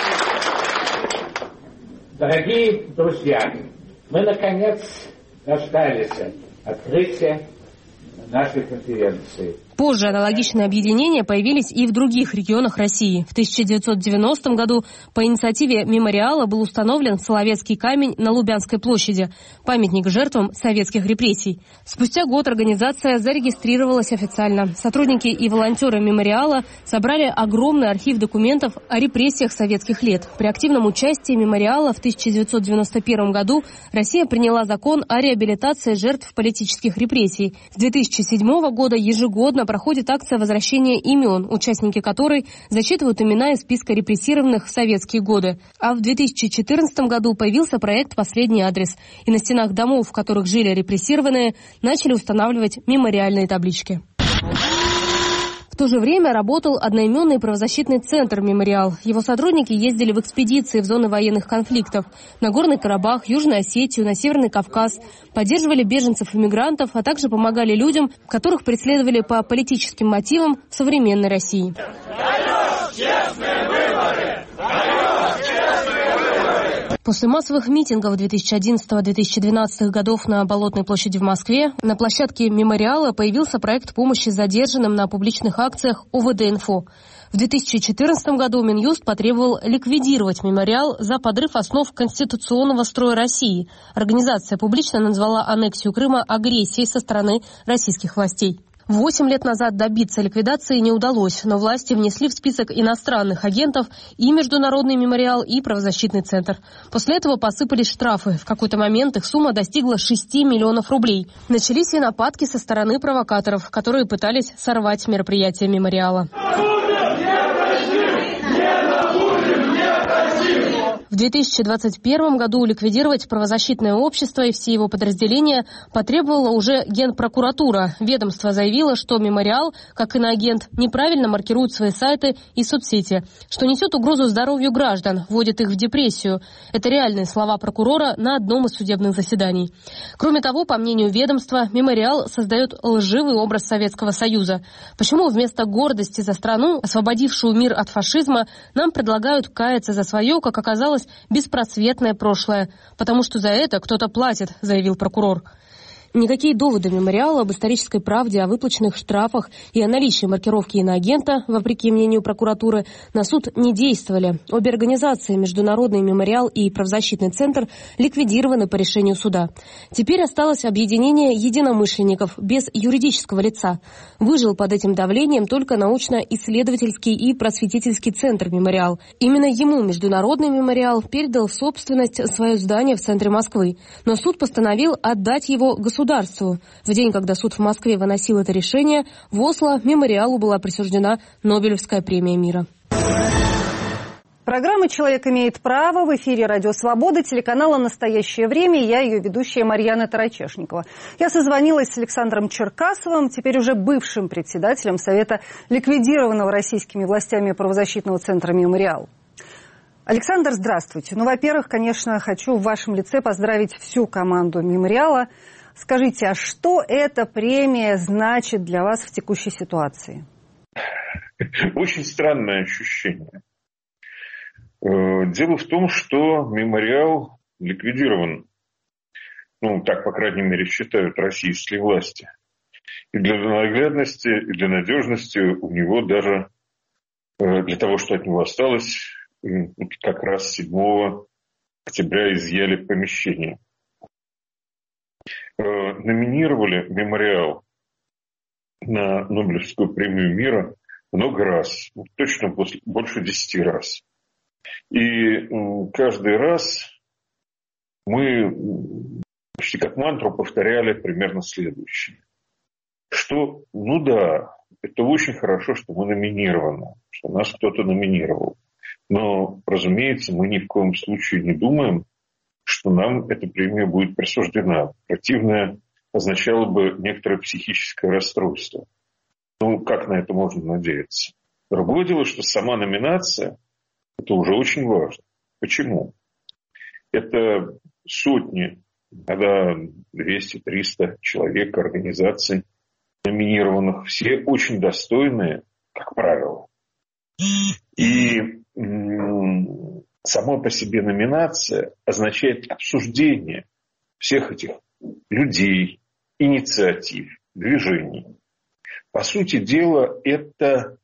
Дорогие друзья, мы наконец дождались открытия нашей конференции. Позже аналогичные объединения появились и в других регионах России. В 1990 году по инициативе мемориала был установлен Соловецкий камень на Лубянской площади, памятник жертвам советских репрессий. Спустя год организация зарегистрировалась официально. Сотрудники и волонтеры мемориала собрали огромный архив документов о репрессиях советских лет. При активном участии мемориала в 1991 году Россия приняла закон о реабилитации жертв политических репрессий. С 2007 года ежегодно проходит акция возвращения имен, участники которой зачитывают имена из списка репрессированных в советские годы. А в 2014 году появился проект «Последний адрес». И на стенах домов, в которых жили репрессированные, начали устанавливать мемориальные таблички. В то же время работал одноименный правозащитный центр «Мемориал». Его сотрудники ездили в экспедиции в зоны военных конфликтов, на Горный Карабах, Южную Осетию, на Северный Кавказ, поддерживали беженцев и мигрантов, а также помогали людям, которых преследовали по политическим мотивам в современной России. После массовых митингов 2011-2012 годов на Болотной площади в Москве на площадке мемориала появился проект помощи задержанным на публичных акциях ОВД-Инфо. В 2014 году Минюст потребовал ликвидировать мемориал за подрыв основ конституционного строя России. Организация публично назвала аннексию Крыма агрессией со стороны российских властей. 8 лет назад добиться ликвидации не удалось, но власти внесли в список иностранных агентов и Международный мемориал, и правозащитный центр. После этого посыпались штрафы. В какой-то момент их сумма достигла 6 миллионов рублей. Начались и нападки со стороны провокаторов, которые пытались сорвать мероприятие мемориала. В 2021 году ликвидировать правозащитное общество и все его подразделения потребовала уже Генпрокуратура. Ведомство заявило, что мемориал, как иноагент, неправильно маркирует свои сайты и соцсети, что несет угрозу здоровью граждан, вводит их в депрессию. Это реальные слова прокурора на одном из судебных заседаний. Кроме того, по мнению ведомства, мемориал создает лживый образ Советского Союза. Почему вместо гордости за страну, освободившую мир от фашизма, нам предлагают каяться за свое, как оказалось, беспросветное прошлое, потому что за это кто-то платит, заявил прокурор. Никакие доводы мемориала об исторической правде, о выплаченных штрафах и о наличии маркировки иноагента, вопреки мнению прокуратуры, на суд не действовали. Обе организации, Международный мемориал и правозащитный центр, ликвидированы по решению суда. Теперь осталось объединение единомышленников без юридического лица. Выжил под этим давлением только научно-исследовательский и просветительский центр «Мемориал». Именно ему Международный мемориал передал в собственность свое здание в центре Москвы. Но суд постановил отдать его государству. В день, когда суд в Москве выносил это решение, в Осло мемориалу была присуждена Нобелевская премия мира. Программа «Человек имеет право» в эфире «Радио Свобода», телеканала «Настоящее время». Я ее ведущая Марьяна Тарачешникова. Я созвонилась с Александром Черкасовым, теперь уже бывшим председателем Совета ликвидированного российскими властями правозащитного центра «Мемориал». Александр, здравствуйте. Во-первых, конечно, хочу в вашем лице поздравить всю команду «Мемориала». Скажите, а что эта премия значит для вас в текущей ситуации? Очень странное ощущение. Дело в том, что «Мемориал» ликвидирован. Так, по крайней мере, считают российские власти. И для наглядности, и для надежности у него даже, для того, что от него осталось, как раз 7 октября изъяли помещение. Номинировали «Мемориал» на Нобелевскую премию мира много раз, точно больше 10 раз. И каждый раз мы почти как мантру повторяли примерно следующее. Что, это очень хорошо, что мы номинированы, что нас кто-то номинировал. Но, разумеется, мы ни в коем случае не думаем, что нам эта премия будет присуждена. Противное означало бы некоторое психическое расстройство. Как на это можно надеяться? Другое дело, что сама номинация – это уже очень важно. Почему? Это сотни, иногда 200-300 человек, организаций, номинированных, все очень достойные, как правило. И сама по себе номинация означает обсуждение всех этих людей, инициатив, движений. По сути дела, это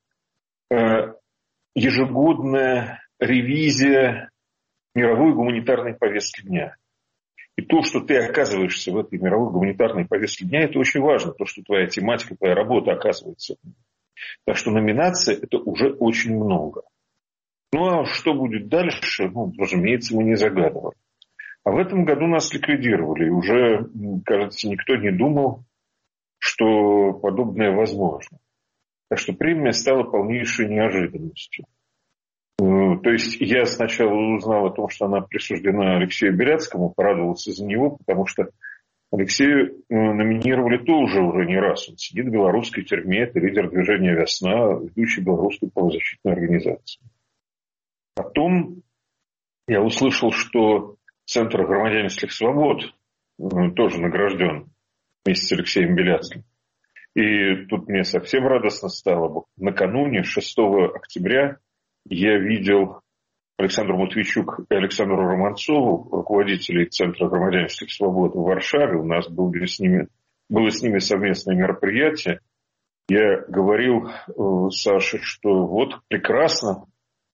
ежегодная ревизия мировой гуманитарной повестки дня. И то, что ты оказываешься в этой мировой гуманитарной повестке дня, это очень важно. То, что твоя тематика, твоя работа оказывается. Так что номинация – это уже очень много. Ну, а что будет дальше, разумеется, мы не загадываем. А в этом году нас ликвидировали. И уже, кажется, никто не думал, что подобное возможно. Так что премия стала полнейшей неожиданностью. То есть я сначала узнал о том, что она присуждена Алексею Беляцкому, порадовался за него, потому что Алексея номинировали тоже уже не раз. Он сидит в белорусской тюрьме, это лидер движения «Весна», ведущий белорусской правозащитной организации. Потом я услышал, что Центр громадянских свобод тоже награжден вместе с Алексеем Беляцким. И тут мне совсем радостно стало. Накануне, 6 октября, я видел Александру Матвейчук и Александру Романцову, руководителей Центра громадянских свобод в Варшаве. У нас было с ними совместное мероприятие. Я говорил Саше, что вот прекрасно,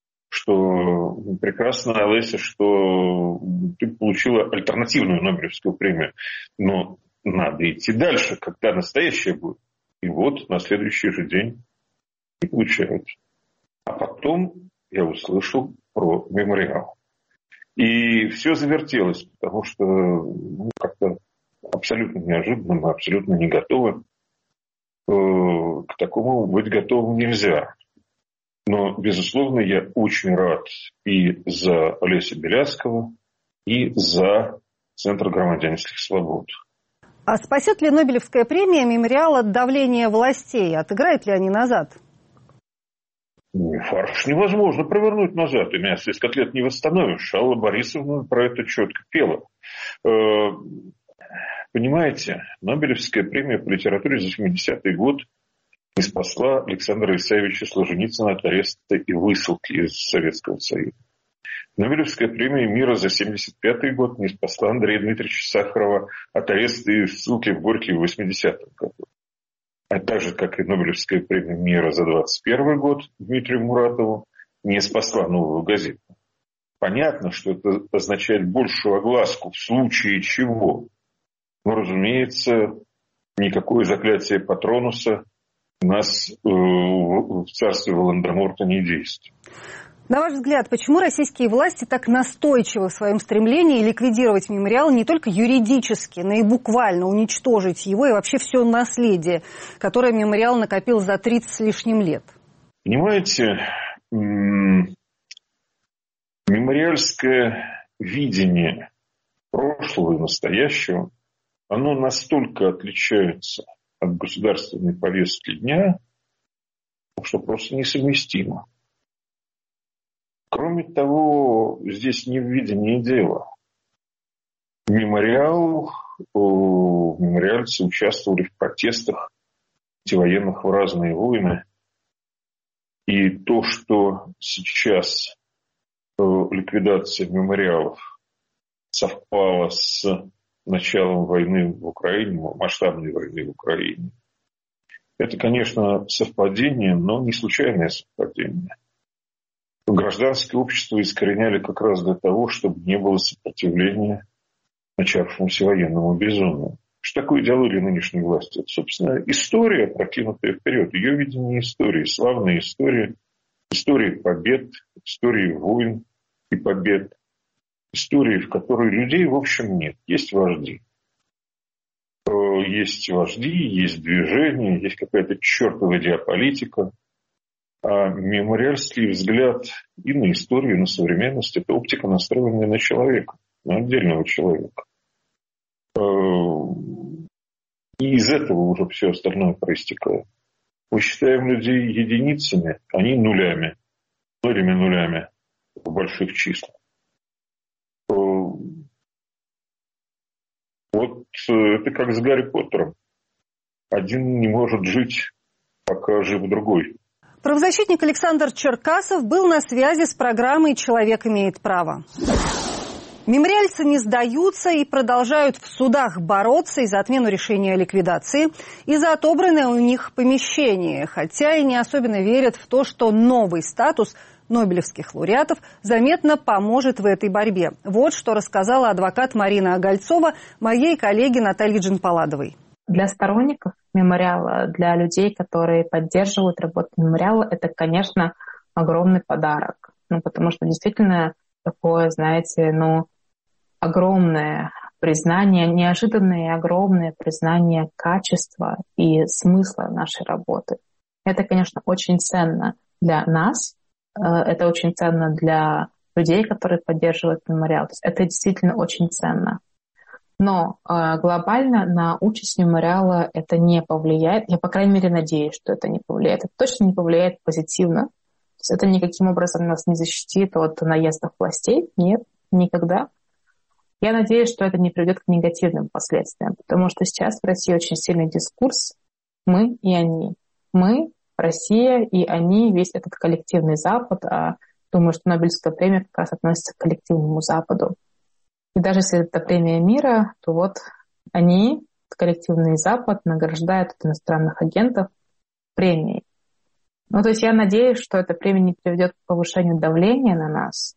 Олеся, что ты получила альтернативную Нобелевскую премию. Но надо идти дальше, когда настоящая будет. И вот на следующий же день и получают. А потом я услышал про мемориал. И все завертелось, потому что как-то абсолютно неожиданно, мы абсолютно не готовы. К такому быть готовым нельзя. Но, безусловно, я очень рад и за Олеся Беляцкого, и за Центр громадянских свобод. А спасет ли Нобелевская премия мемориал от давления властей? Отыграют ли они назад? Фарш невозможно провернуть назад. И мясо из котлет не восстановишь. Алла Борисовна про это четко пела. Понимаете, Нобелевская премия по литературе за 70-й год не спасла Александра Исаевича Солженицына от ареста и высылки из Советского Союза. Нобелевская премия мира за 75-й год не спасла Андрея Дмитриевича Сахарова от ареста и ссылки в Горький в 80-м году. А так же, как и Нобелевская премия мира за 21 год Дмитрию Муратову не спасла «Новую газету». Понятно, что это означает большую огласку, в случае чего. Но, разумеется, никакое заклятие Патронуса у нас в царстве Волан-де-Морта не действует. На ваш взгляд, почему российские власти так настойчивы в своем стремлении ликвидировать мемориал не только юридически, но и буквально уничтожить его и вообще все наследие, которое мемориал накопил за 30 с лишним лет? Понимаете, мемориальское видение прошлого и настоящего, оно настолько отличается от государственной повестки дня, что просто несовместимо. Кроме того, здесь не в видении дела. Мемориальцы участвовали в протестах антивоенных в разные войны. И то, что сейчас ликвидация мемориалов совпала с началом войны в Украине, масштабной войны в Украине, это, конечно, совпадение, но не случайное совпадение. Гражданское общество искореняли как раз для того, чтобы не было сопротивления начавшемуся военному безумию. Что такое идеология нынешней власти? Это, собственно, история, прокинутая вперед. Ее видение истории, славная история, истории побед, истории войн и побед, истории, в которой людей, в общем, нет. Есть вожди. Есть вожди, есть движение, есть какая-то чертова геополитика. А мемориальский взгляд и на историю, и на современность – это оптика, настроенная на человека, на отдельного человека. И из этого уже все остальное проистекает. Мы считаем людей единицами, они нулями, многими нулями в больших числах. Вот это как с Гарри Поттером. один не может жить, пока жив другой. Правозащитник Александр Черкасов был на связи с программой «Человек имеет право». Мемориальцы не сдаются и продолжают в судах бороться и за отмену решения о ликвидации, и за отобранное у них помещение, хотя и не особенно верят в то, что новый статус нобелевских лауреатов заметно поможет в этой борьбе. Вот что рассказала адвокат Марина Огольцова моей коллеге Наталье Джинпаладовой. Для сторонников мемориала, для людей, которые поддерживают работу мемориала, это, конечно, огромный подарок. Потому что действительно такое, знаете, огромное признание, неожиданное и огромное признание качества и смысла нашей работы. Это, конечно, очень ценно для нас, это очень ценно для людей, которые поддерживают мемориал. То есть это действительно очень ценно. Но глобально на участь мемориала это не повлияет. Я, по крайней мере, надеюсь, что это не повлияет. Это точно не повлияет позитивно. То есть это никаким образом нас не защитит от наездов властей. Нет, никогда. Я надеюсь, что это не приведет к негативным последствиям, потому что сейчас в России очень сильный дискурс «мы и они». Мы, Россия и они, весь этот коллективный Запад. А думаю, что Нобелевская премия как раз относится к коллективному Западу. И даже если это премия мира, то вот они, коллективный Запад, награждают иностранных агентов премией. То есть я надеюсь, что эта премия не приведет к повышению давления на нас,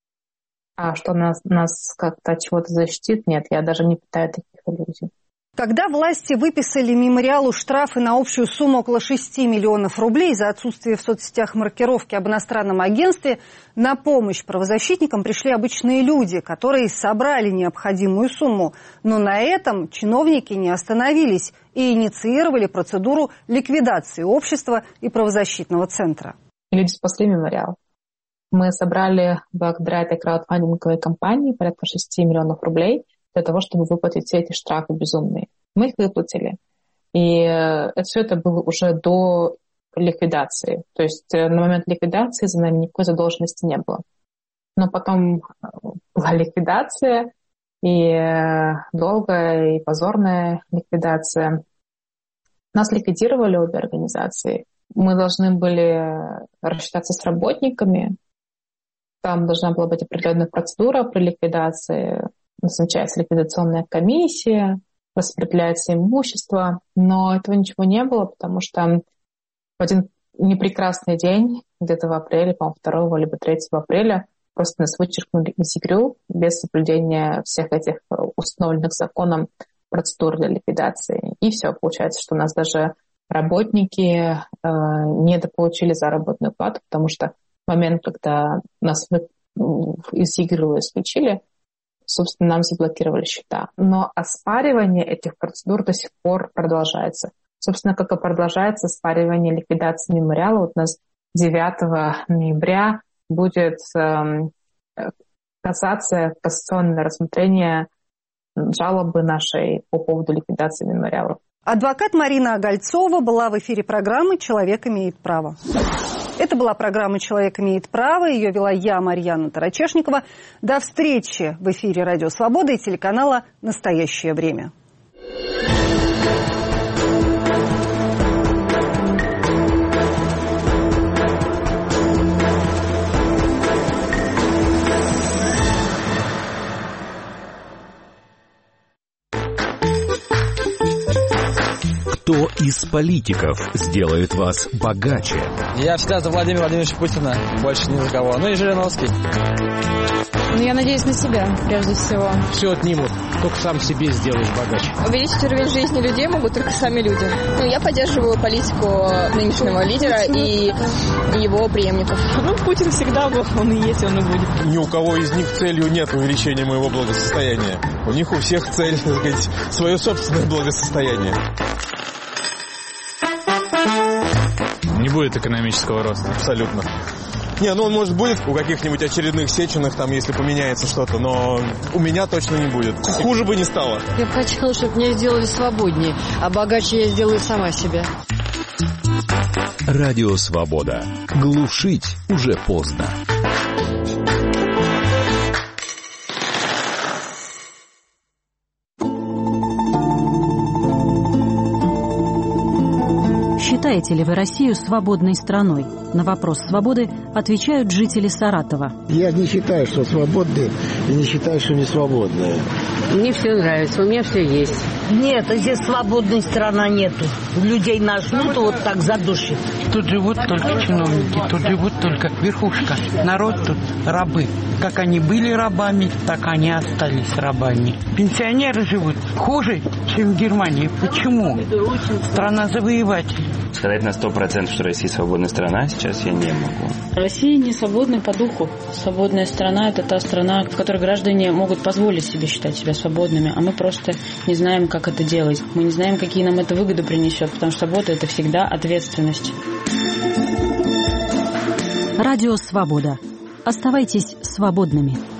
а что нас как-то от чего-то защитит. Нет, я даже не питаю таких иллюзий. Когда власти выписали мемориалу штрафы на общую сумму около 6 миллионов рублей за отсутствие в соцсетях маркировки об иностранном агентстве, на помощь правозащитникам пришли обычные люди, которые собрали необходимую сумму. Но на этом чиновники не остановились и инициировали процедуру ликвидации общества и правозащитного центра. Люди спасли мемориал. Мы собрали благодаря этой краудфандинговой кампании порядка 6 миллионов рублей для того, чтобы выплатить все эти штрафы безумные. Мы их выплатили. И все это было уже до ликвидации. То есть на момент ликвидации за нами никакой задолженности не было. Но потом была ликвидация, и долгая, и позорная ликвидация. Нас ликвидировали обе организации. Мы должны были рассчитаться с работниками. Там должна была быть определенная процедура при ликвидации. Назначается ликвидационная комиссия, распределяется имущество. Но этого ничего не было, потому что в один непрекрасный день, где-то в апреле, по-моему, 2 либо 3 апреля, просто нас вычеркнули из игры без соблюдения всех этих установленных законом процедур для ликвидации. И все, получается, что у нас даже работники недополучили заработную плату, потому что в момент, когда нас из игры исключили, собственно, нам заблокировали счета. Но оспаривание этих процедур до сих пор продолжается. Собственно, как и продолжается оспаривание ликвидации мемориала. Вот у нас 9 ноября будет кассационное рассмотрение жалобы нашей по поводу ликвидации мемориала. Адвокат Марина Огольцова была в эфире программы «Человек имеет право». Это была программа «Человек имеет право». Ее вела я, Марьяна Тарачешникова. До встречи в эфире «Радио Свобода» и телеканала «Настоящее время». Кто из политиков сделает вас богаче? Я всегда за Владимира Владимировича Путина, больше ни за кого. Ну и Жириновский. Я надеюсь на себя, прежде всего. Все отнимут, только сам себе сделаешь богаче. Увеличить уровень жизни людей могут только сами люди. Я поддерживаю политику нынешнего лидера и его преемников. Путин всегда был, он и есть, он и будет. Ни у кого из них целью нет увеличения моего благосостояния. У них у всех цель, так сказать, свое собственное благосостояние. Не будет экономического роста. Абсолютно. Он, может, будет у каких-нибудь очередных Сеченых, там, если поменяется что-то, но у меня точно не будет. Хуже бы не стало. Я бы хотела, чтобы меня сделали свободнее, а богаче я сделаю сама себя. Радио Свобода. Глушить уже поздно. Считаете ли вы Россию свободной страной? На вопрос свободы отвечают жители Саратова. Я не считаю, что свободные, и не считаю, что не свободные. Мне все нравится, у меня все есть. Нет, здесь свободной страны нету. Людей нажмут, вот так задушит. Тут живут только чиновники, тут живут только верхушка. Народ тут рабы. Как они были рабами, так они остались рабами. Пенсионеры живут хуже, чем в Германии. Почему? Страна завоевателей. Сказать на 100%, что Россия свободная страна, сейчас я не могу. Россия не свободна по духу. Свободная страна – это та страна, в которой граждане могут позволить себе считать себя свободными, а мы просто не знаем, как это делать. Мы не знаем, какие нам это выгоды принесет, потому что свобода – это всегда ответственность. Радио «Свобода». Оставайтесь свободными.